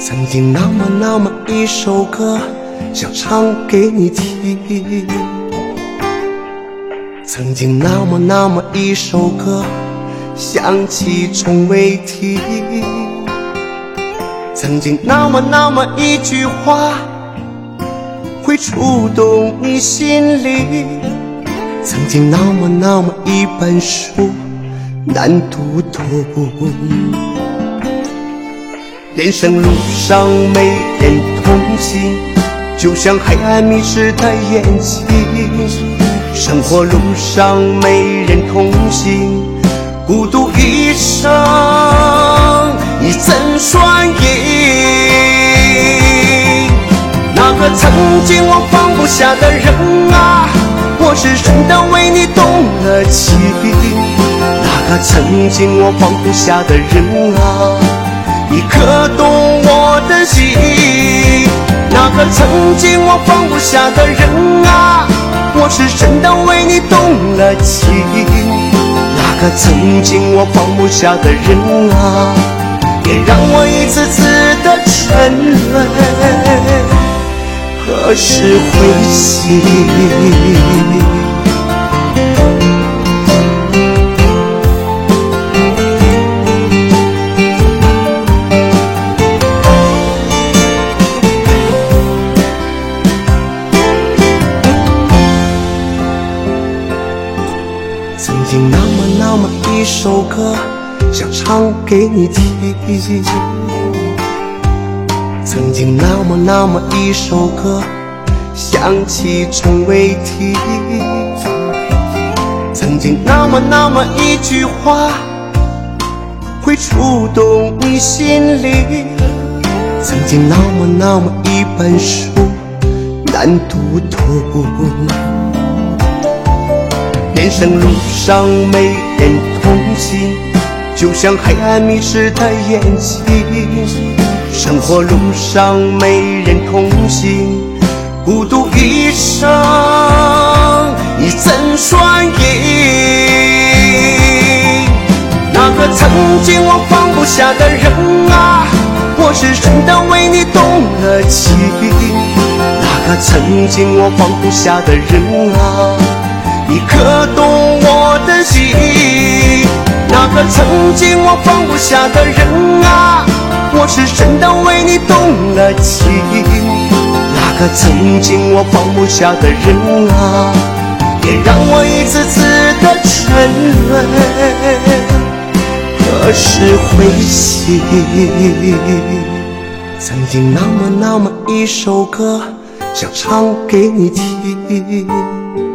曾经那么一首歌，想唱给你听。曾经那么一首歌，想起从未听。曾经那么一句话，会触动你心里。曾经那么一本书，难读懂。人生路上没人同行，就像黑暗迷失的眼睛。生活路上没人同行，孤独一生你怎算赢？那个曾经我放不下的人啊，我是真的为你动了情。那个曾经我放不下的人啊，你可懂我的心？那个曾经我放不下的人啊，我是真的为你动了情。那个曾经我放不下的人啊，别让我一次次的沉沦，何时会醒？曾经那么一首歌，想唱给你听。曾经那么一首歌，想起从未听。曾经那么一句话，会触动你心里。曾经那么一本书，难读懂。人生路上没人同行，就像黑暗迷失的眼睛。生活路上没人同行，孤独一生你怎算赢？那个曾经我放不下的人啊，我是真的为你动了情。那个曾经我放不下的人啊，你可懂我的心？那个曾经我放不下的人啊，我是真的为你动了情。那个曾经我放不下的人啊，别让我一次次的沉沦，何时会醒？曾经那么一首歌，想唱给你听。